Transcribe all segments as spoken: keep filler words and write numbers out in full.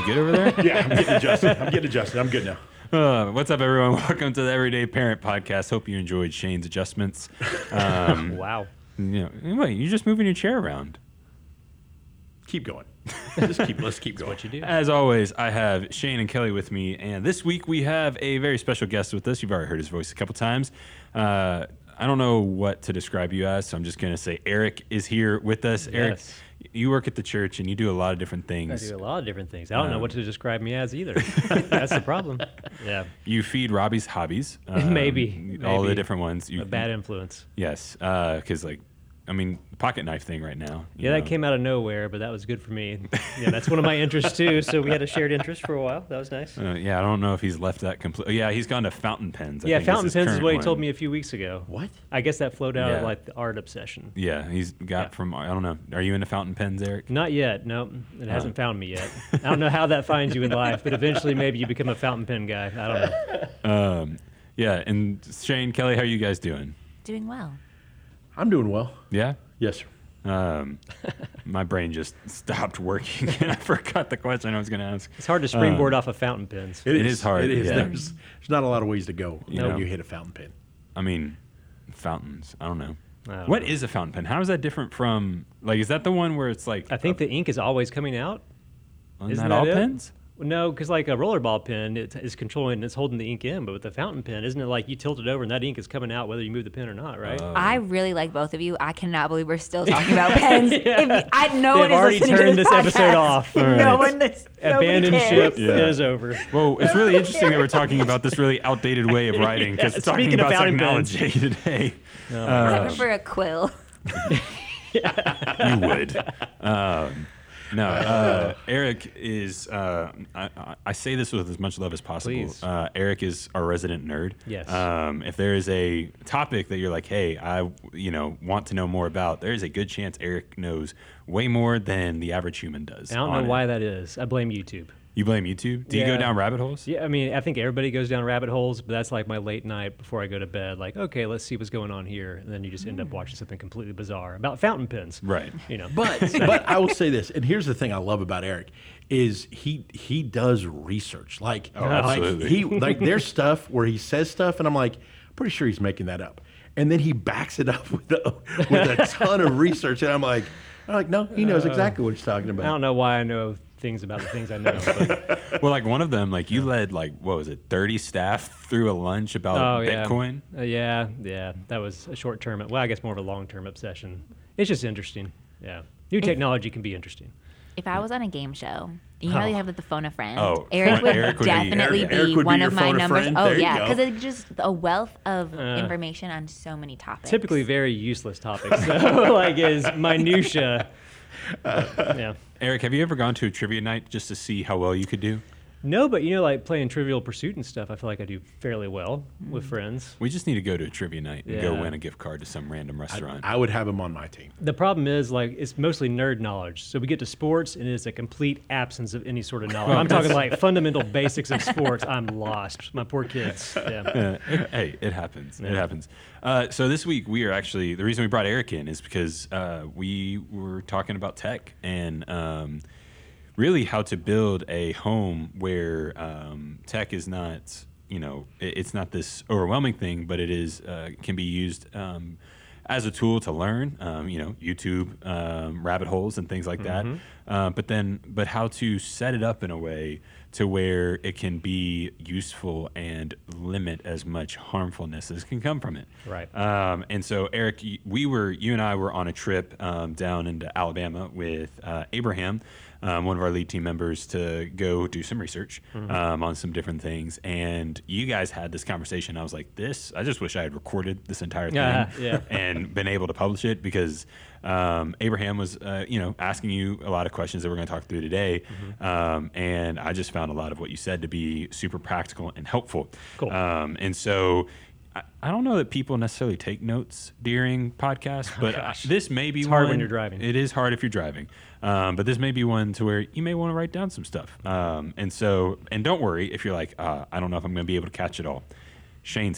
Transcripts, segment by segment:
good over there? Yeah, I'm getting adjusted. I'm getting adjusted. I'm good now. Uh, what's up, everyone? Welcome to the Everyday Parent Podcast. Hope you enjoyed Shane's adjustments. Um, Wow. You know, wait, you're just moving your chair around. Keep going. Just keep. Let's keep going. What you do? As always, I have Shane and Kelly with me, and this week we have a very special guest with us. You've already heard his voice a couple times. Uh, I don't know what to describe you as, so I'm just going to say Eric is here with us. Yes. Eric, you work at the church, and you do a lot of different I things. do a lot of different things. I don't know Um, what to describe me as either. That's the problem. Yeah. You feed Robbie's hobbies. um, Maybe, All the maybe. different ones. You, A bad influence. Yes, because, like, I mean, the pocket knife thing right now. you Yeah, know. that came out of nowhere, but that was good for me. Yeah, that's one of my interests too. So we had a shared interest for a while. That was nice. Uh, yeah, I don't know if he's left that complete. Yeah, he's gone to fountain pens. I yeah, think fountain his pens is current what he one. told me a few weeks ago. What? I guess that flowed out Yeah. of like the art obsession. Yeah, he's got Yeah. from. I don't know. Are you into fountain pens, Eric? Not yet. No, it Uh. hasn't found me yet. I don't know how that finds you in life, but eventually maybe you become a fountain pen guy. I don't know. Um, yeah, and Shane, Kelly, how are you guys doing? Doing well. I'm doing well. Yeah. Yes, sir. Um, my brain just stopped working, and I forgot the question I was going to ask. It's hard to springboard off of fountain pens. It is hard, It is. yeah. There's, there's not a lot of ways to go You when know. you hit a fountain pen. I mean, fountains. I don't know. I don't What know. is a fountain pen? How is that different from like? Is that the one where it's like? I think the ink is always coming out. isn't isn't that all that it? pens? No, because like a rollerball pen, it is controlling and it's holding the ink in. But with the fountain pen, isn't it like you tilt it over and that ink is coming out whether you move the pen or not, right? Oh. I really like both of you. I cannot believe we're still talking about pens. Yeah. If, I no They've one is already listening turned to this episode podcast. off. No Alright. one. This, nobody Abandoned cares. ship Yeah. is over. Well, it's really interesting that we're talking about this really outdated way of writing because Yeah, it's talking speaking of about fountain pens. technology today. No, I prefer a quill. You would. Um, no, uh, Eric is. Uh, I, I- I say this with as much love as possible. Please. Uh, Eric is our resident nerd. Yes. Um, if there is a topic that you're like, hey, I you know want to know more about, there is a good chance Eric knows way more than the average human does. I don't on know it. why that is. I blame YouTube. You blame YouTube? Do you go Yeah. down rabbit holes? Yeah, I mean, I think everybody goes down rabbit holes, but that's like my late night before I go to bed. Like, okay, let's see what's going on here, and then you just end up watching something completely bizarre about fountain pens. Right. You know, But but I will say this, and here's the thing I love about Eric is he he does research. Like, like absolutely. he like there's stuff where he says stuff, and I'm like, pretty sure he's making that up, and then he backs it up with a, with a ton of research, and I'm like, I'm like, no, he knows exactly what he's talking I about. don't know why I know things about the things I know. But, Well, like one of them, like you led like what was it, thirty staff through a lunch about oh yeah, Bitcoin. Uh, yeah, yeah. That was a short term. Well, I guess more of a long term obsession. It's just interesting. Yeah, new technology can be interesting. If I was on a game show, you know how you have like the phone a friend. Oh, Eric phone- would Eric would be- definitely Eric- be, Eric would be one your of my phone a numbers. friend. Oh There you yeah, go. because it's just a wealth of Uh, information on so many topics. Typically, very useless topics. So, like, is minutia. But, yeah. Eric, have you ever gone to a trivia night just to see how well you could do? No, but you know, like playing Trivial Pursuit and stuff, I feel like I do fairly well with friends. We just need to go to a trivia night and go Yeah. win a gift card to some random restaurant. I would have him on my team. The problem is, like, it's mostly nerd knowledge. So we get to sports, and it's a complete absence of any sort of knowledge. I'm talking like fundamental basics of sports. I'm lost. My poor kids. Yeah. Uh, hey, it happens. It happens. Uh, so this week we are actually the reason we brought Eric in is because uh, we were talking about tech and um, really how to build a home where um, tech is not, you know, it, it's not this overwhelming thing, but it is uh, can be used um, as a tool to learn. Um, you know, YouTube um, rabbit holes and things like that. Uh, but then, but how to set it up in a way to where it can be useful and limit as much harmfulness as can come from it. Right. Um, and so, Eric, y- we were, you and I were on a trip um, down into Alabama with uh, Abraham, um, one of our lead team members, to go do some research um, on some different things. And you guys had this conversation. I was like, this, I just wish I had recorded this entire thing Yeah, yeah. and been able to publish it because um, Abraham was, uh, you know, asking you a lot of questions that we're going to talk through today. Um, and I just found a lot of what you said to be super practical and helpful. Cool. Um, and so I, I don't know that people necessarily take notes during podcasts, but I, gosh. this may be It's one. hard when you're driving. It is hard if you're driving. Um, but this may be one to where you may want to write down some stuff. Um, and so, and don't worry if you're like, uh, I don't know if I'm going to be able to catch it all. Shane's here.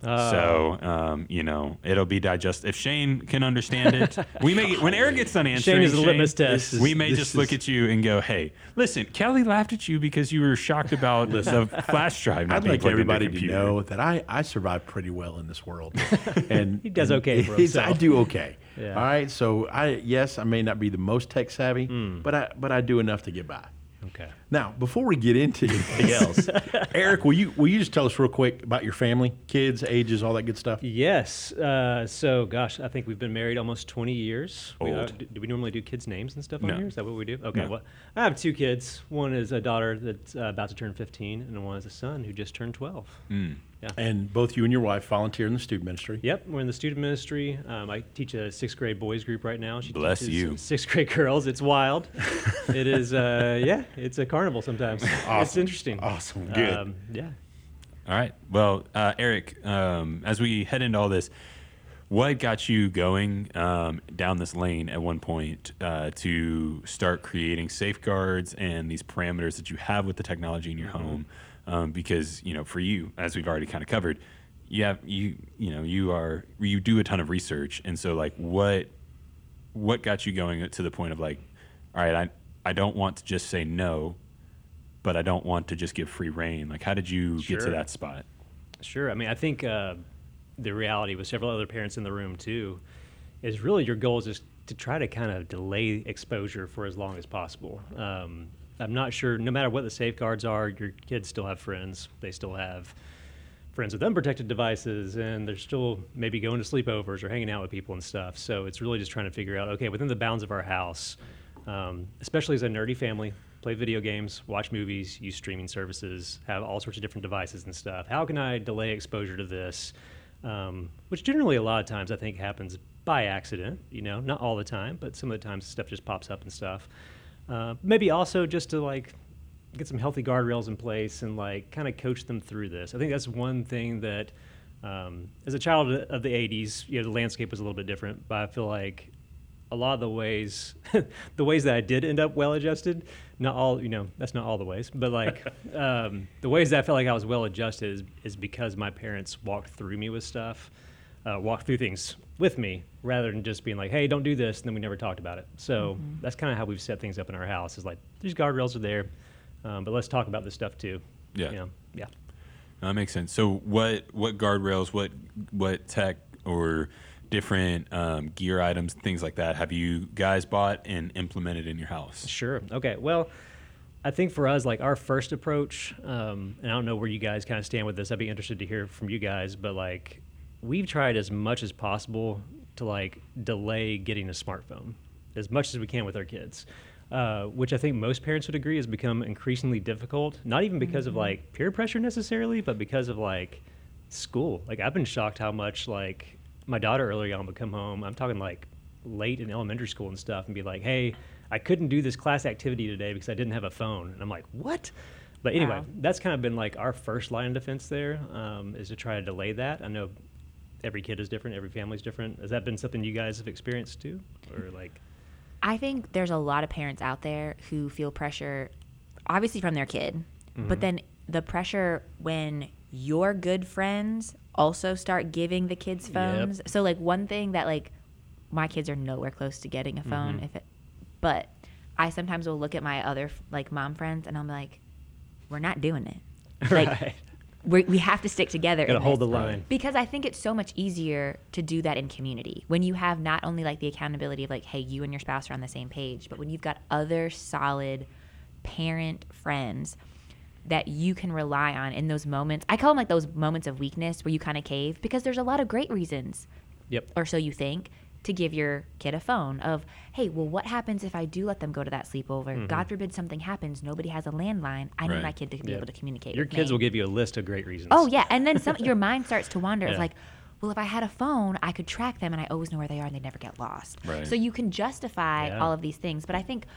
Oh. So, um, you know, it'll be digest. If Shane can understand it, we may when Eric gets done answering, Shane is the litmus test. this is- we may this just is- look at you and go, "Hey, listen, Kelly laughed at you because you were shocked about the flash drive not I'd being like plugged into everybody the to computer." know that I, I survive pretty well in this world, and He does and okay for it's- I himself. do okay. Yeah. All right, so I yes, I may not be the most tech savvy, Hmm. but I but I do enough to get by. Okay. Now, before we get into anything else, Eric, will you will you just tell us real quick about your family, kids, ages, all that good stuff? Yes. Uh, so, gosh, I think we've been married almost twenty years. We, uh, Old. do, do we normally do kids' names and stuff No. on here? Is that what we do? Okay. No. Well, I have two kids. One is a daughter that's uh, about to turn fifteen, and one is a son who just turned twelve. Mm. Yeah. And both you and your wife volunteer in the student ministry. Yep, we're in the student ministry. Um, I teach a sixth grade boys group right now. She Bless teaches you. Sixth grade girls. It's wild. It is, uh, yeah, it's a carnival sometimes. It's Awesome. interesting. Awesome. Good. Um, yeah. All right. Well, uh, Eric, um, as we head into all this, what got you going um, down this lane at one point uh, to start creating safeguards and these parameters that you have with the technology in your Mm-hmm. home? Um, because you know, for you, as we've already kind of covered, you have you you know you are you do a ton of research, and so like what what got you going to the point of like, all right, I I don't want to just say no, but I don't want to just give free reign. Like, how did you get to Sure. that spot? Sure. I mean, I think uh, the reality with several other parents in the room too is really your goal is just to try to kind of delay exposure for as long as possible. Um, I'm not sure, no matter what the safeguards are, your kids still have friends. They still have friends with unprotected devices, and they're still maybe going to sleepovers or hanging out with people and stuff. So it's really just trying to figure out, okay, within the bounds of our house, um, especially as a nerdy family, play video games, watch movies, use streaming services, have all sorts of different devices and stuff. How can I delay exposure to this? Um, which generally a lot of times I think happens by accident, you know, not all the time, but some of the times stuff just pops up and stuff. Uh, maybe also just to like get some healthy guardrails in place and like kind of coach them through this. I think that's one thing that um, as a child of the eighties, you know, the landscape was a little bit different, but I feel like a lot of the ways, the ways that I did end up well adjusted, not all, you know, that's not all the ways, but like um, the ways that I felt like I was well adjusted is, is because my parents walked through me with stuff, uh, walked through things with me rather than just being like, hey, don't do this. And then we never talked about it. So Mm-hmm. that's kind of how we've set things up in our house is like, these guardrails are there, um, but let's talk about this stuff too. Yeah. You know? Yeah. That makes sense. So what what guardrails, what what tech or different um, gear items, things like that, have you guys bought and implemented in your house? Sure. Okay. Well, I think for us, like our first approach, um, and I don't know where you guys kind of stand with this. I'd be interested to hear from you guys, but like we've tried as much as possible to like delay getting a smartphone as much as we can with our kids, uh, which I think most parents would agree has become increasingly difficult. Not even because of like peer pressure necessarily, but because of like school. Like I've been shocked how much like my daughter early on would come home. I'm talking like late in elementary school and stuff, and be like, "Hey, I couldn't do this class activity today because I didn't have a phone." And I'm like, "What?" But anyway, Wow. that's kind of been like our first line of defense there, um, is to try to delay that. I know every kid is different, every family's different. Has that been something you guys have experienced too, or like? I think there's a lot of parents out there who feel pressure, obviously from their kid, but then the pressure when your good friends also start giving the kids Yep. phones. So like one thing that like my kids are nowhere close to getting a phone, if it, but I sometimes will look at my other like mom friends and I'm like, we're not doing it. Like Right. we we have to stick together. Gotta in hold this. the line. Because I think it's so much easier to do that in community when you have not only like the accountability of like, hey, you and your spouse are on the same page, but when you've got other solid parent friends that you can rely on in those moments. I call them like those moments of weakness where you kind of cave, because there's a lot of great reasons, Yep. or so you think, to give your kid a phone of, hey, well, what happens if I do let them go to that sleepover? God forbid something happens. Nobody has a landline. I need Right. my kid to be Yep. able to communicate Your with kids me. will give you a list of great reasons. Oh yeah, and then some. Your mind starts to wander. It's Yeah. like, well, if I had a phone, I could track them, and I always know where they are, and they never get lost. Right. So you can justify Yeah. all of these things, but I think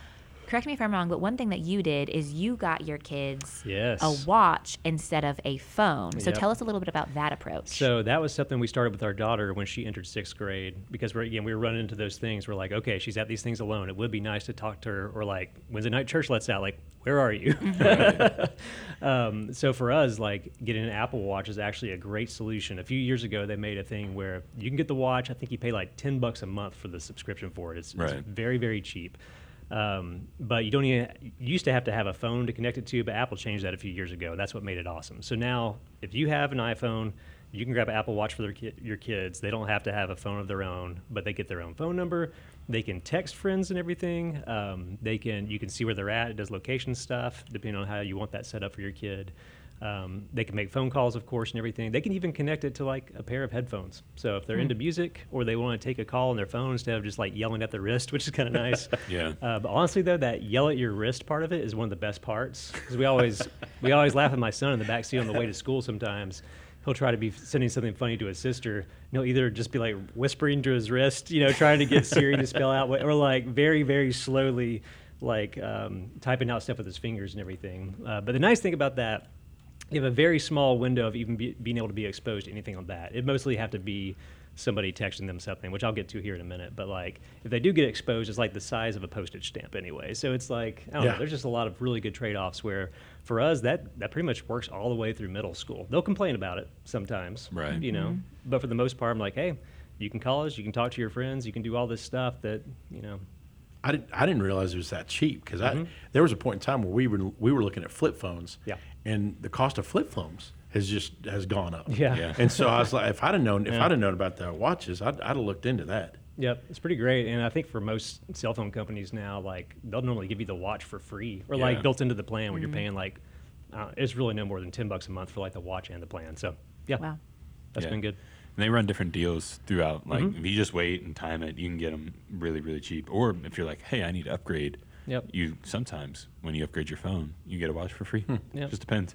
correct me if I'm wrong, but one thing that you did is you got your kids Yes. a watch instead of a phone. So Yep. tell us a little bit about that approach. So that was something we started with our daughter when she entered sixth grade, because we're again we were running into those things. We're like, okay, she's at these things alone. It would be nice to talk to her, or like Wednesday night church lets out. Like, where are you? um, so for us, like getting an Apple Watch is actually a great solution. A few years ago, they made a thing where you can get the watch. I think you pay like ten bucks a month for the subscription for it. It's, Right. it's very very cheap. Um, but you don't even, you used to have to have a phone to connect it to, but Apple changed that a few years ago. That's what made it awesome. So now, if you have an iPhone, you can grab an Apple Watch for their ki- your kids. They don't have to have a phone of their own, but they get their own phone number. They can text friends and everything. Um, they can, you can see where they're at. It does location stuff, depending on how you want that set up for your kid. Um, they can make phone calls, of course, and everything. They can even connect it to like a pair of headphones. So if they're into music, or they want to take a call on their phone instead of just like yelling at the wrist, which is kind of nice. Yeah. Uh, but honestly, though, that yell at your wrist part of it is one of the best parts, because we always we always laugh at my son in the back seat on the way to school. Sometimes he'll try to be sending something funny to his sister, and he'll either just be like whispering to his wrist, you know, trying to get Siri to spell out, what, or like very very slowly like um, typing out stuff with his fingers and everything. Uh, but the nice thing about that, you have a very small window of even be, being able to be exposed to anything on that. It mostly have to be somebody texting them something, which I'll get to here in a minute. But like, if they do get exposed, it's like the size of a postage stamp anyway. So it's like, I don't Yeah. know, there's just a lot of really good trade-offs where for us, that, that pretty much works all the way through middle school. They'll complain about it sometimes, Right. you know, but for the most part, I'm like, hey, you can call us, you can talk to your friends, you can do all this stuff that, you know. I didn't. I didn't realize it was that cheap, because Mhm. I there was a point in time where we were we were looking at flip phones. Yeah. And the cost of flip phones has just has gone up. Yeah. Yeah. And so I was like, if I'd have known, if Yeah. I'd have known about the watches, I'd, I'd have looked into that. Yep, it's pretty great. And I think for most cell phone companies now, like they'll normally give you the watch for free, or Yeah. like built into the plan where you're paying like, uh, it's really no more than ten bucks a month for like the watch and the plan. So yeah, Wow. that's Yeah. been good. And they run different deals throughout. Like, Mhm. if you just wait and time it, you can get them really, really cheap. Or if you're like, hey, I need to upgrade, Yep. you sometimes when you upgrade your phone, you get a watch for free. Yep. Just depends.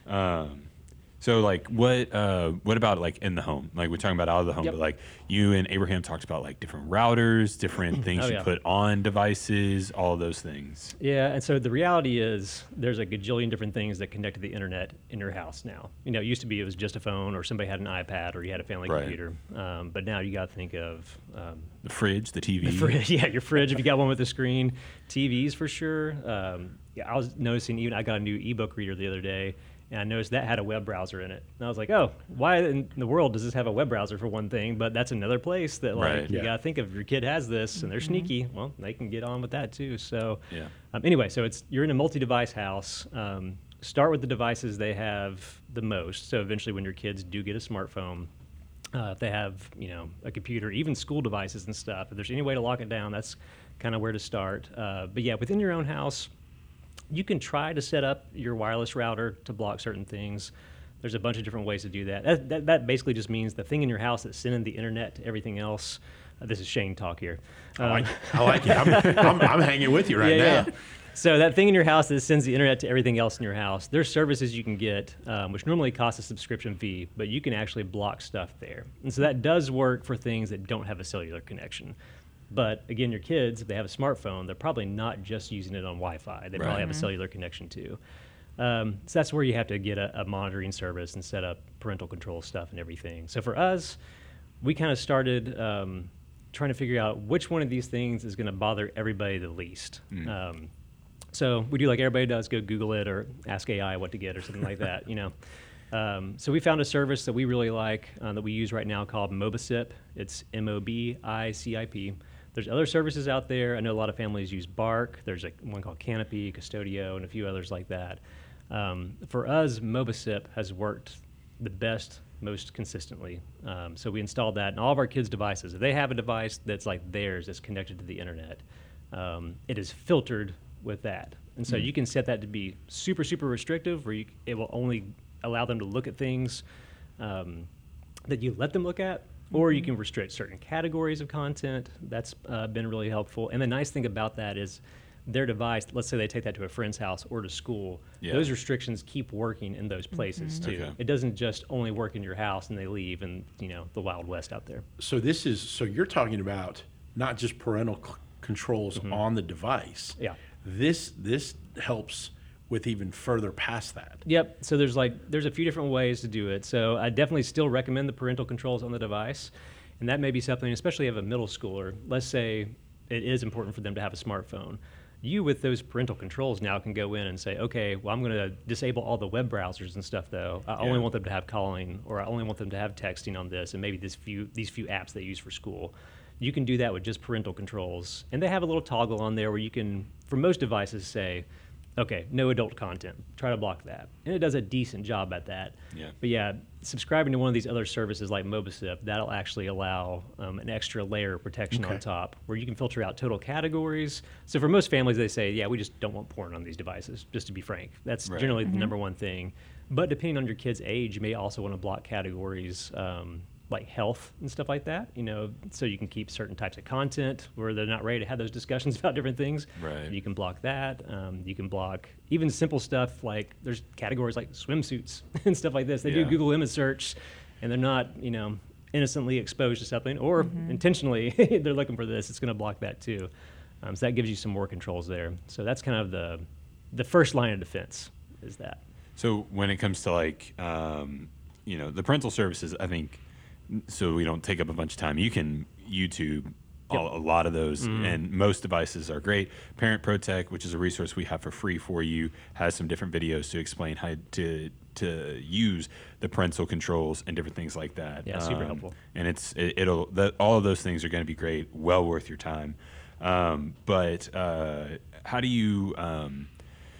Um, so, like, what uh, what about like in the home? Like, we're talking about out of the home, Yep. but like you and Abraham talked about like different routers, different things Oh, you yeah. put on devices, all of those things. Yeah, and so the reality is there's a gajillion different things that connect to the internet in your house now. You know, it used to be it was just a phone, or somebody had an iPad, or you had a family Right. computer. Um, but now you got to think of um, The fridge, the T V. the fridge, yeah, your fridge if you got one with a screen, T Vs for sure. Um, yeah, I was noticing even I got a new ebook reader the other day, and I noticed that had a web browser in it. And I was like, oh, why in the world does this have a web browser for one thing? But that's another place that like Right. you Yeah. got to think of. Your kid has this, and they're sneaky. Well, they can get on with that too. So Yeah. um, anyway, so it's you're in a multi-device house. Um, start with the devices they have the most. So eventually, when your kids do get a smartphone, uh, if they have, you know, a computer, even school devices and stuff, if there's any way to lock it down, that's kind of where to start. Uh, but yeah, within your own house, you can try to set up your wireless router to block certain things. There's a bunch of different ways to do that. That, that, that basically just means the thing in your house that's sending the internet to everything else. Uh, this is Shane talk here. I like, Um, I like it. I'm, I'm, I'm hanging with you right yeah, now. yeah. So that thing in your house that sends the internet to everything else in your house, there's services you can get, um, which normally cost a subscription fee, but you can actually block stuff there. And so that does work for things that don't have a cellular connection. But again, your kids, if they have a smartphone, they're probably not just using it on Wi-Fi. They Right. probably have a cellular connection too. Um, so that's where you have to get a, a monitoring service and set up parental control stuff and everything. So for us, we kind of started um, trying to figure out which one of these things is going to bother everybody the least. Um, so we do like everybody does, go Google it or ask A I what to get or something like that, you know. Um, so we found a service that we really like uh, that we use right now called Mobicip. It's M O B I C I P. There's other services out there. I know a lot of families use Bark. There's like one called Canopy, Custodio, and a few others like that. Um, for us, Mobicip has worked the best, most consistently. Um, so we installed that in all of our kids' devices. If they have a device that's like theirs that's connected to the internet, um, it is filtered with that. And so you can set that to be super, super restrictive, where you, it will only allow them to look at things um, that you let them look at, or you can restrict certain categories of content. That's uh, been really helpful. And the nice thing about that is their device, let's say they take that to a friend's house or to school, Yeah. those restrictions keep working in those places too. Okay. It doesn't just only work in your house and they leave and, you know, the Wild West out there. So this is so you're talking about not just parental c- controls on the device. Yeah. This this helps with even further past that. Yep. So there's like there's a few different ways to do it. So I definitely still recommend the parental controls on the device, and that may be something, especially if you have a middle schooler. Let's say it is important for them to have a smartphone. You, with those parental controls, now can go in and say, okay, well, I'm going to disable all the web browsers and stuff, though. I only Yeah. want them to have calling, or I only want them to have texting on this, and maybe this few these few apps they use for school. You can do that with just parental controls, and they have a little toggle on there where you can, for most devices, say, okay, no adult content. Try to block that. And it does a decent job at that. Yeah. But yeah, subscribing to one of these other services like Mobisip, that'll actually allow um, an extra layer of protection Okay. on top where you can filter out total categories. So for most families, they say, yeah, we just don't want porn on these devices, just to be frank. That's Right. generally the number one thing. But depending on your kid's age, you may also want to block categories um, like health and stuff like that, you know, so you can keep certain types of content where they're not ready to have those discussions about different things. Right. You can block that. Um, you can block even simple stuff like there's categories like swimsuits and stuff like this. They Yeah. do Google image search, and they're not, you know, innocently exposed to something, or intentionally they're looking for this. It's going to block that too. Um, so that gives you some more controls there. So that's kind of the the first line of defense is that. So when it comes to like, um, you know, the parental services, I think, so we don't take up a bunch of time, you can YouTube all, a lot of those, and most devices are great. Parent Protect, which is a resource we have for free for you, has some different videos to explain how to to use the parental controls and different things like that. Yeah, super helpful. And it's it, it'll that all of those things are going to be great, well worth your time. Um, but uh, how do you um,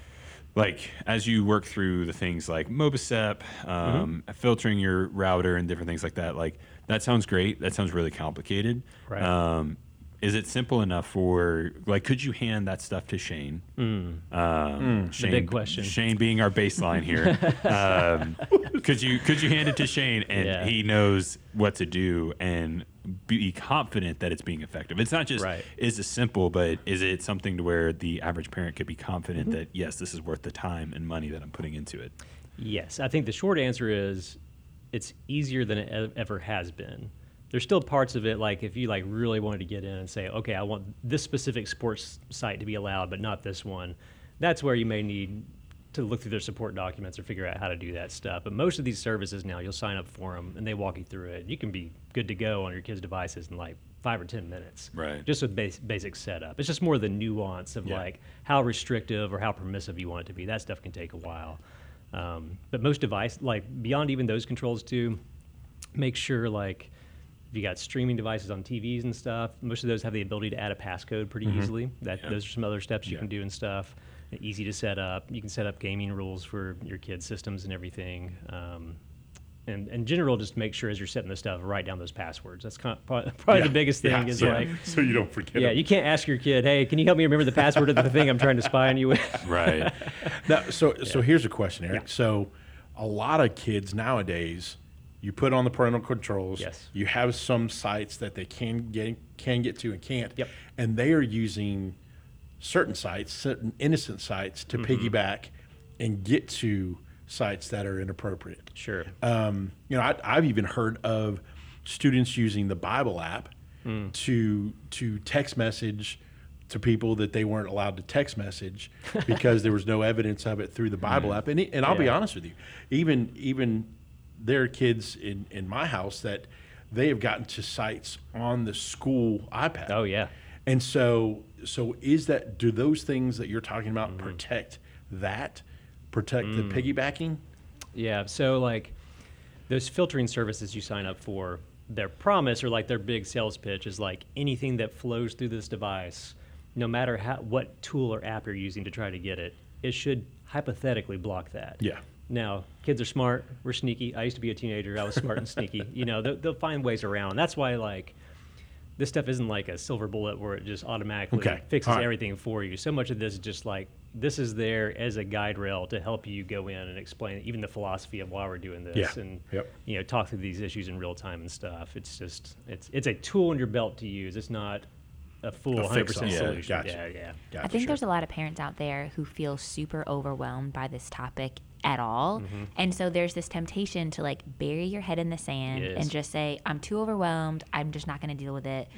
like as you work through the things like Mobisep, um, Mm-hmm. filtering your router and different things like that? Like that sounds great. That sounds really complicated. Right. Um, is it simple enough for like? Could you hand that stuff to Shane? Mm. Um, Shane, big question. Shane being our baseline here. um, could you could you hand it to Shane and Yeah. he knows what to do and be confident that it's being effective? It's not just Right. is it simple, but is it something to where the average parent could be confident Mm-hmm. that yes, this is worth the time and money that I'm putting into it? Yes, I think the short answer is it's easier than it e- ever has been. There's still parts of it, like if you like really wanted to get in and say, okay, I want this specific sports site to be allowed, but not this one. That's where you may need to look through their support documents or figure out how to do that stuff. But most of these services now, you'll sign up for them and they walk you through it. You can be good to go on your kids' devices in like five or ten minutes, Right. just with base, basic setup. It's just more the nuance of Yeah. like how restrictive or how permissive you want it to be. That stuff can take a while. Um, but most device, like beyond even those controls too, make sure like if you got streaming devices on T Vs and stuff, most of those have the ability to add a passcode pretty easily. That Yeah. those are some other steps you Yeah. can do and stuff. Easy to set up. You can set up gaming rules for your kids' systems and everything. Um, and in general, just make sure as you're setting this stuff, write down those passwords. That's kind of probably, probably Yeah. the biggest thing. Yeah, Is so, like, so you don't forget. yeah, them. you can't ask your kid, "Hey, can you help me remember the password of the thing I'm trying to spy on you with?" Right. Now, so so here's a question, Eric. So a lot of kids nowadays, you put on the parental controls. Yes. You have some sites that they can get can get to and can't. Yep. And they are using certain sites, certain innocent sites, to Mm-hmm. piggyback and get to sites that are inappropriate. Sure. Um, you know, I, I've even heard of students using the Bible app Mm. to to text message to people that they weren't allowed to text message because there was no evidence of it through the Bible app. And it- and I'll be Yeah. honest with you, even even there are kids in in my house that they have gotten to sites on the school iPad. Oh yeah. And so so is that do those things that you're talking about Mm-hmm. protect that? Protect the Mm. piggybacking? Yeah, so like those filtering services you sign up for, their promise or like their big sales pitch is like anything that flows through this device, no matter how what tool or app you're using to try to get it, it should hypothetically block that. Yeah. Now, kids are smart. We're sneaky. I used to be a teenager. I was smart and sneaky. You know, they'll, they'll find ways around. That's why like this stuff isn't like a silver bullet where it just automatically Okay. fixes All right. everything for you. So much of this is just like this is there as a guide rail to help you go in and explain even the philosophy of why we're doing this Yeah. and Yep. you know talk through these issues in real time and stuff. It's just it's it's a tool in your belt to use. It's not a full A one hundred fix-all. percent Yeah, solution. gotcha. Yeah, yeah. Gotcha, I think sure. there's a lot of parents out there who feel super overwhelmed by this topic at all. Mm-hmm. And so there's this temptation to like bury your head in the sand Yes. and just say, I'm too overwhelmed. I'm just not going to deal with it. Yep.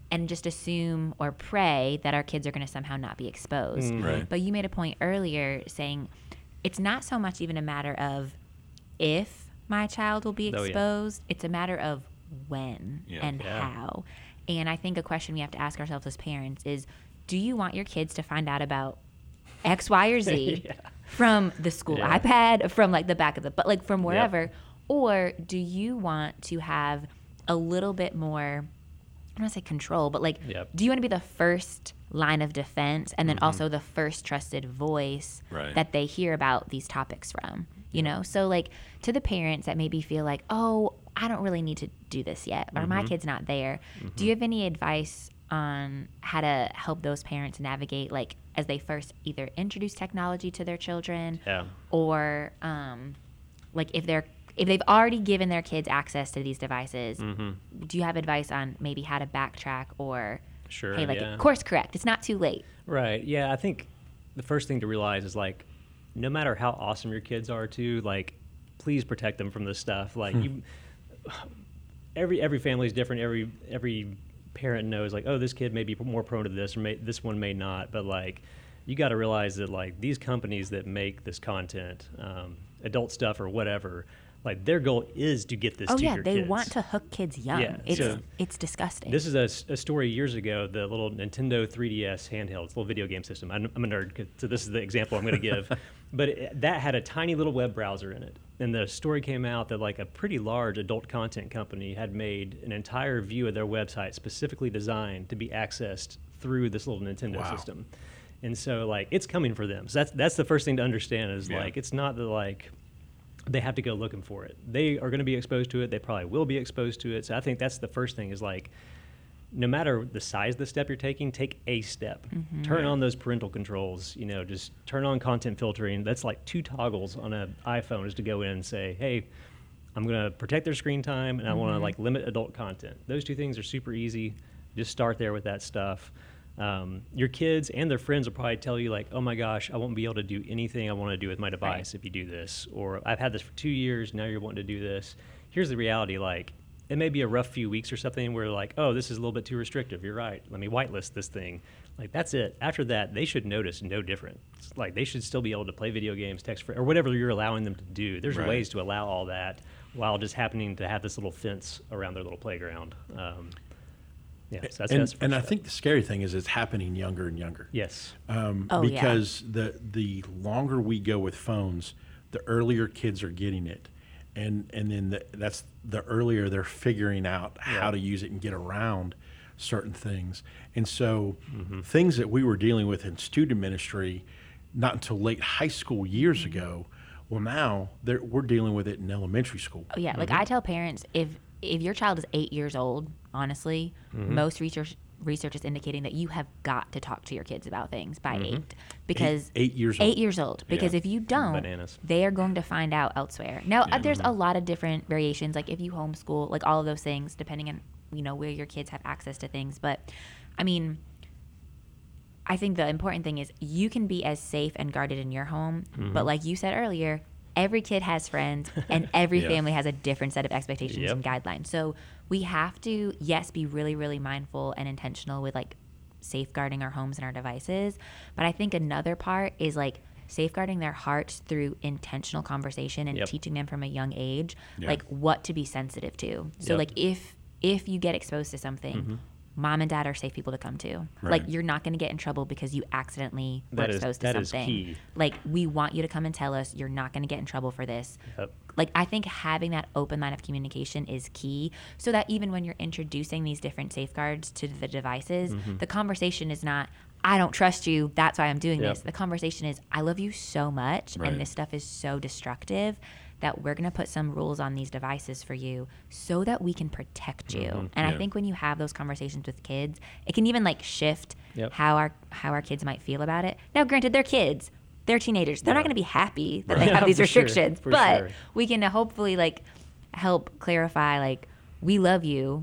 and just assume or pray that our kids are going to somehow not be exposed. Mm. Right. But you made a point earlier saying it's not so much even a matter of if my child will be Oh, yeah. exposed, it's a matter of when Yeah. and Yeah. how. And I think a question we have to ask ourselves as parents is, do you want your kids to find out about X, Y, or Z Yeah. from the school Yeah. iPad, from like the back of the, but like from wherever? Or do you want to have a little bit more, I don't want to say control, but like, Yep. do you want to be the first line of defense and then also the first trusted voice Right. that they hear about these topics from? You know, so like to the parents that maybe feel like, oh, I don't really need to do this yet, or my kid's not there. Do you have any advice on how to help those parents navigate, like as they first either introduce technology to their children, Yeah. or um, like if they're if they've already given their kids access to these devices, Mm-hmm. do you have advice on maybe how to backtrack or Sure. hey, like yeah. course correct? It's not too late. Right. Yeah. I think the first thing to realize is like, no matter how awesome your kids are, too, like, please protect them from this stuff. Like, you, every every family is different. Every every parent knows, like, oh, this kid may be more prone to this, or may, this one may not. But like, you got to realize that like these companies that make this content, um, adult stuff or whatever, like their goal is to get this Oh to yeah, your they kids. want to hook kids young. Yeah, it's so- it's disgusting. This is a, s- a story years ago, the little Nintendo three D S handheld, it's a little video game system. I'm, I'm a nerd, 'cause- so this is the example I'm going to give. But it, that had a tiny little web browser in it. And the story came out that like a pretty large adult content company had made an entire view of their website specifically designed to be accessed through this little Nintendo Wow. system. And so like it's coming for them. So that's that's the first thing to understand is Yeah. like it's not that like they have to go looking for it. They are going to be exposed to it. They probably will be exposed to it. So I think that's the first thing is like, no matter the size of the step you're taking, take a step. Turn on those parental controls. You know, just turn on content filtering. That's like two toggles on an iPhone is to go in and say, hey, I'm going to protect their screen time and I want to like limit adult content. Those two things are super easy. Just start there with that stuff. Um, your kids and their friends will probably tell you like, oh my gosh, I won't be able to do anything I want to do with my device if you do this. Or I've had this for two years, now you're wanting to do this. Here's the reality, like, it may be a rough few weeks or something where like, oh, this is a little bit too restrictive. You're right. Let me whitelist this thing. Like, that's it. After that, they should notice no different. It's like they should still be able to play video games, text, for, or whatever you're allowing them to do. There's Right. ways to allow all that while just happening to have this little fence around their little playground. Um, yeah, so that's, and that's the and first I step. think the scary thing is it's happening younger and younger. Yes. Um, Oh, yeah. because the the longer we go with phones, the earlier kids are getting it, and and then the, that's the earlier they're figuring out how to use it and get around certain things. And so things that we were dealing with in student ministry, not until late high school years ago. Well, now they're, we're dealing with it in elementary school. Oh yeah, like I tell parents, if if your child is eight years old, honestly, most research research is indicating that you have got to talk to your kids about things by eight, because Eight, eight years eight old. years old. Because Yeah. if you don't, Bananas. they are going to find out elsewhere. Now, uh, there's a lot of different variations, like if you homeschool, like all of those things, depending on you know where your kids have access to things. But I mean, I think the important thing is you can be as safe and guarded in your home, but like you said earlier, every kid has friends and every Yeah. family has a different set of expectations Yep. and guidelines. So we have to, yes, be really, really mindful and intentional with like safeguarding our homes and our devices. But I think another part is like safeguarding their hearts through intentional conversation and Yep. teaching them from a young age, Yeah. like what to be sensitive to. So Yep. like if if you get exposed to something, mom and dad are safe people to come to. Right. Like you're not going to get in trouble because you accidentally were That is- exposed that to is something. key. Like we want you to come and tell us. You're not going to get in trouble for this. Yep. Like I think having that open line of communication is key, so that even when you're introducing these different safeguards to the devices, the conversation is not, I don't trust you, that's why I'm doing Yep. this. The conversation is, I love you so much, Right. and this stuff is so destructive that we're going to put some rules on these devices for you so that we can protect you. And Yeah. I think when you have those conversations with kids, it can even like shift Yep. how our how our kids might feel about it. Now, granted, they're kids. They're teenagers. They're Yeah. not going to be happy that Right. they have Yeah, these for sure, restrictions, for but sure. we can hopefully like help clarify like we love you,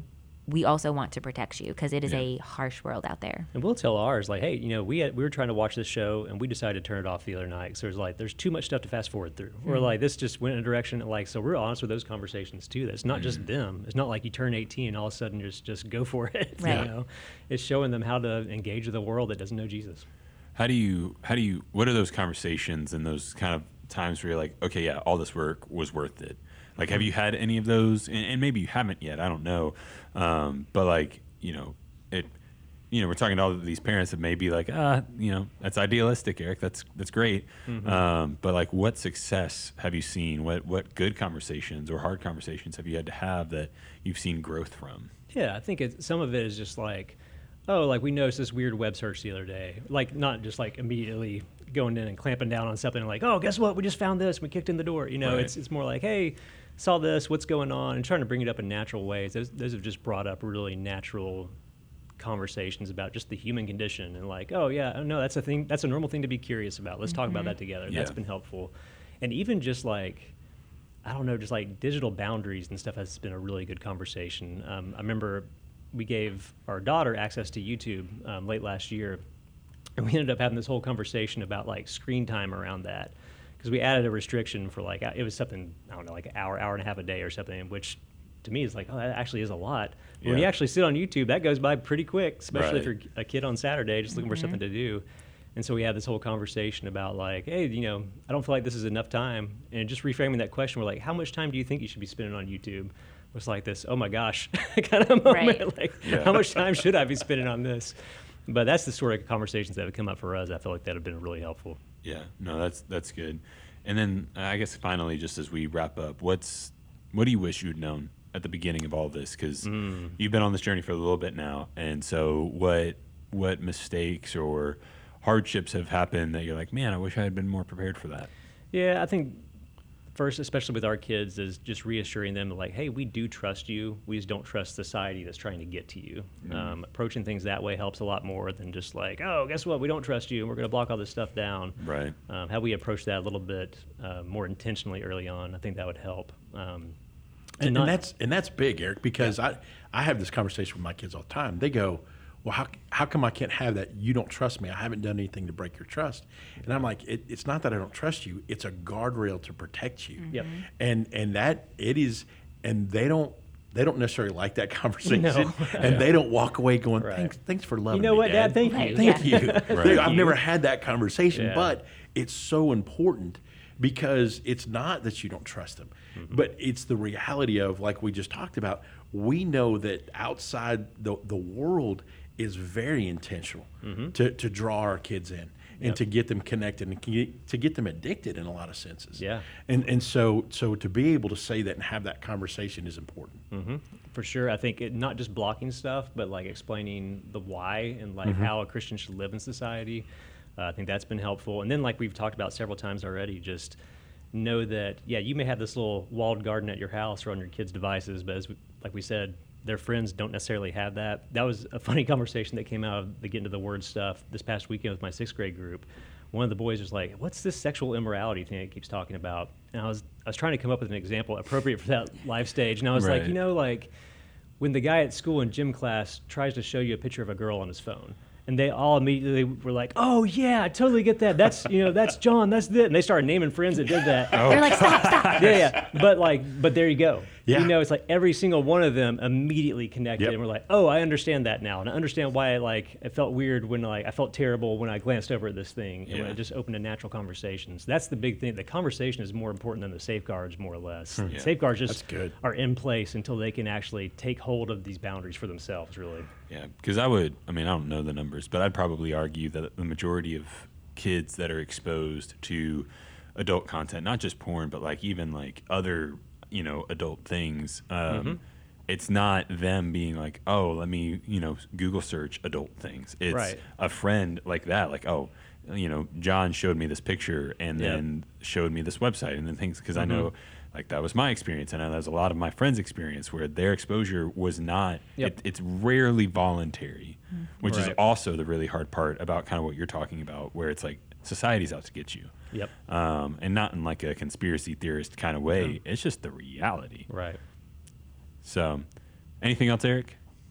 we also want to protect you because it is Yeah. a harsh world out there. And we'll tell ours, like, hey, you know, we had, we were trying to watch this show and we decided to turn it off the other night. So there's like, there's too much stuff to fast forward through. Or like, this just went in a direction, like, so we're honest with those conversations too. That's not just them. It's not like you turn eighteen and all of a sudden just, just go for it. Right. You know, it's showing them how to engage with a world that doesn't know Jesus. How do you, how do you, what are those conversations and those kind of times where you're like, okay, yeah, all this work was worth it? Like, have you had any of those? And, and maybe you haven't yet. I don't know. Um, but like, you know, it, you know, we're talking to all of these parents that may be like, ah, you know, that's idealistic, Eric. That's that's great. Mm-hmm. Um, but like, what success have you seen? What what good conversations or hard conversations have you had to have that you've seen growth from? Yeah, I think it's, some of it is just like, oh, like we noticed this weird web search the other day. Like, not just like immediately going in and clamping down on something and like, oh, guess what? We just found this. We kicked in the door. You know, Right. it's it's more like, hey, saw this. What's going on? And trying to bring it up in natural ways. Those, those have just brought up really natural conversations about just the human condition and like, oh yeah, no, that's a thing. That's a normal thing to be curious about. Let's talk about that together. Yeah. That's been helpful. And even just like, I don't know, just like digital boundaries and stuff has been a really good conversation. Um, I remember we gave our daughter access to YouTube um, late last year, and we ended up having this whole conversation about like screen time around that, because we added a restriction for like, it was something, I don't know, like an hour, hour and a half a day or something, which to me is like, oh, that actually is a lot. But when you Yeah. actually sit on YouTube, that goes by pretty quick, especially if Right. you're a kid on Saturday just looking for something to do. And so we had this whole conversation about like, hey, you know, I don't feel like this is enough time. And just reframing that question, we're like, how much time do you think you should be spending on YouTube? Was like this, oh my gosh, kind of moment. Right. Like, Yeah. how much time should I be spending on this? But that's the sort of conversations that have come up for us. I feel like that have been really helpful. Yeah, no, that's that's good. And then uh, I guess finally, just as we wrap up, what's what do you wish you'd known at the beginning of all this? Because Mm. you've been on this journey for a little bit now, and so what what mistakes or hardships have happened that you're like, man, I wish I had been more prepared for that. Yeah, I think first, especially with our kids, is just reassuring them like, hey, we do trust you. We just don't trust society that's trying to get to you. Um, approaching things that way helps a lot more than just like, oh, guess what? We don't trust you, and we're going to block all this stuff down. Right. Um, how we approach that a little bit uh, more intentionally early on, I think that would help. Um, to And, not- and that's and that's big, Eric, because I, I have this conversation with my kids all the time. They go, well, how, how come I can't have that? You don't trust me. I haven't done anything to break your trust. And I'm like, it, it's not that I don't trust you. It's a guardrail to protect you. Yep. And and that it is, and they don't they don't necessarily like that conversation, No. and they don't walk away going, Right. thanks thanks for loving know me, what, Dad? Thank Right. you. Thank Yeah. you. Right. They- I've you. never had that conversation, Yeah. but it's so important because it's not that you don't trust them, but it's the reality of, like we just talked about, we know that outside the, the world is very intentional to, to draw our kids in and Yep. to get them connected and get, to get them addicted in a lot of senses. Yeah. And, and so, so to be able to say that and have that conversation is important. hmm For sure. I think it, not just blocking stuff, but like explaining the why and like how a Christian should live in society. Uh, I think that's been helpful. And then, like we've talked about several times already, just know that, yeah, you may have this little walled garden at your house or on your kids' devices, but as we, like we said, their friends don't necessarily have that. That was a funny conversation that came out of the Get Into the Word stuff this past weekend with my sixth grade group. One of the boys was like, what's this sexual immorality thing it keeps talking about? And I was I was trying to come up with an example appropriate for that live stage. And I was like, Right. you know, like when the guy at school in gym class tries to show you a picture of a girl on his phone, and they all immediately were like, oh yeah, I totally get that. That's, you know, that's John, that's it. And they started naming friends that did that. They're like, stop, stop. Yeah, yeah. But like, but there you go. Yeah. You know, it's like every single one of them immediately connected, Yep. and we're like, oh, I understand that now, and I understand why I like it felt weird when like I felt terrible when I glanced over at this thing, and when Yeah. it just opened a natural conversation. So that's the big thing. The conversation is more important than the safeguards, more or less. Yeah. Safeguards just That's good. are in place until they can actually take hold of these boundaries for themselves. Really. Yeah, because I would, I mean, I don't know the numbers, but I'd probably argue that the majority of kids that are exposed to adult content, not just porn, but like even like other, you know, adult things, um, it's not them being like, oh, let me, you know, Google search adult things. It's Right. a friend like that, like, oh, you know, John showed me this picture and Yep. then showed me this website and then things, because I know like that was my experience, and I know that was a lot of my friends' experience where their exposure was not, Yep. it, it's rarely voluntary, which is Right. also the really hard part about kind of what you're talking about, where it's like society's out to get you. Yep. Um, and not in like a conspiracy theorist kind of way. It's just the reality. Right. So, anything else, Eric?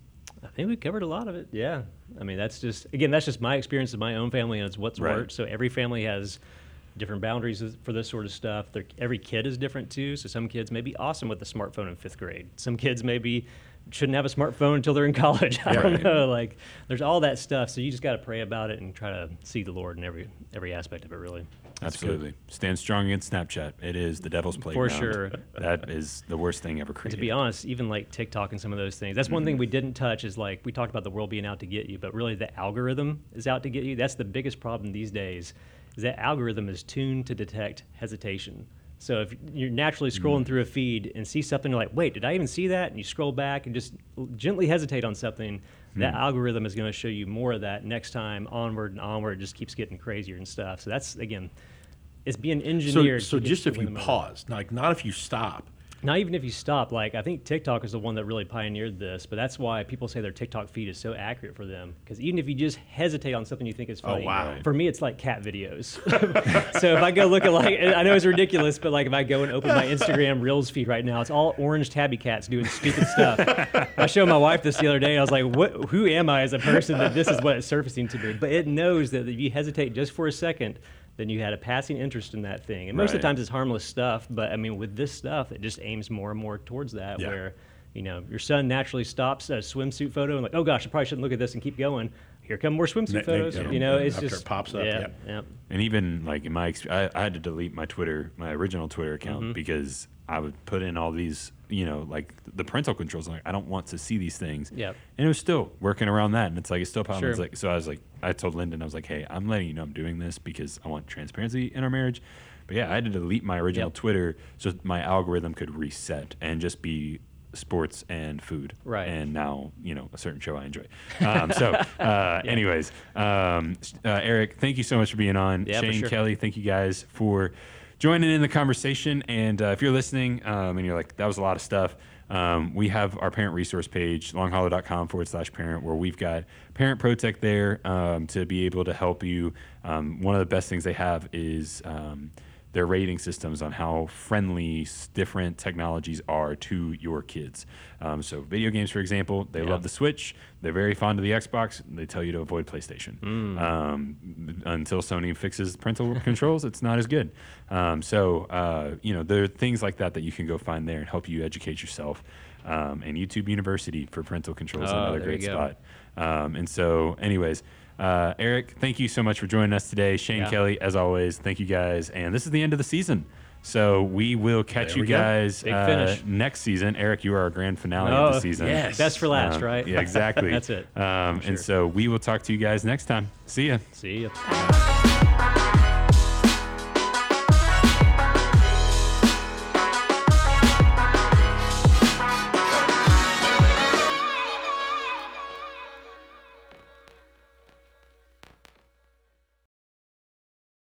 I think we covered a lot of it. Yeah. I mean, that's just, again, that's just my experience of my own family, and it's what's Right. worked. So every family has different boundaries for this sort of stuff. They're, every kid is different too. So some kids may be awesome with a smartphone in fifth grade. Some kids maybe shouldn't have a smartphone until they're in college. I Right. don't know. Like, there's all that stuff. So you just got to pray about it and try to see the Lord in every every aspect of it, really. Absolutely. Stand strong against Snapchat. It is the devil's playground. sure. That is the worst thing ever And created. to be honest, even like TikTok and some of those things, that's one thing we didn't touch is like, we talked about the world being out to get you, but really the algorithm is out to get you. That's the biggest problem these days, is that algorithm is tuned to detect hesitation. So if you're naturally scrolling Mm. through a feed and see something, you're like, wait, did I even see that? And you scroll back and just gently hesitate on something, that Mm. algorithm is going to show you more of that next time, onward and onward. It just keeps getting crazier and stuff. So that's, again, it's being So, engineered. so to get- just to if win you them over. pause, like not if you stop. Not even if you stop. Like, I think TikTok is the one that really pioneered this, but that's why people say their TikTok feed is so accurate for them. Because even if you just hesitate on something you think is funny, wow. for me, it's like cat videos. So if I go look at, like, I know it's ridiculous, but like if I go and open my Instagram Reels feed right now, it's all orange tabby cats doing stupid stuff. I showed my wife this the other day, and I was like, "What? Who am I as a person that this is what it's surfacing to me?" But it knows that if you hesitate just for a second, then you had a passing interest in that thing. And most of Right. the times it's harmless stuff, but I mean, with this stuff, it just aims more and more towards that, Yeah. where, you know, your son naturally stops a swimsuit photo and like, oh gosh, I probably shouldn't look at this and keep going. Here come more swimsuit Ne- ne- photos. yeah, you know, yeah, it's after just it pops up, Yeah, yep. yeah. And even like in my experience, I, I had to delete my Twitter, my original Twitter account, Mm-hmm. because I would put in all these, you know, like the parental controls. Like, I don't want to see these things. Yep. And it was still working around that. And it's like, it's still a problem. Sure. It's like, so I was like, I told Lyndon, I was like, hey, I'm letting you know I'm doing this because I want transparency in our marriage. But yeah, I had to delete my original Yep. Twitter so my algorithm could reset and just be sports and food. Right. And now, you know, a certain show I enjoy. Um, so, uh, anyways, um, uh, Eric, thank you so much for being on. Yeah, for Shane, sure. Kelly, thank you guys for joining in the conversation. And uh, if you're listening um, and you're like, that was a lot of stuff, um, we have our parent resource page, longhollow.com forward slash parent, where we've got Parent Protect there um, to be able to help you. Um, one of the best things they have is um, their rating systems on how friendly s- different technologies are to your kids. Um, so video games, for example, they Yeah. love the Switch. They're very fond of the Xbox. They tell you to avoid PlayStation. Mm. Um, until Sony fixes parental controls, it's not as good. Um, so, uh, you know, there are things like that that you can go find there and help you educate yourself. Um, and YouTube University for parental controls is Oh, another there great you go. spot. Um, and so, anyways, uh, Eric, thank you so much for joining us today. Shane, Yeah. Kelly, as always, thank you guys. And this is the end of the season. So we will catch There you we go. guys Big uh, finish. next season. Eric, you are our grand finale Oh, of the season. yes. Best for last, Um, right? Yeah, exactly. That's it. Um, Sure. And so we will talk to you guys next time. See ya. See ya. Bye.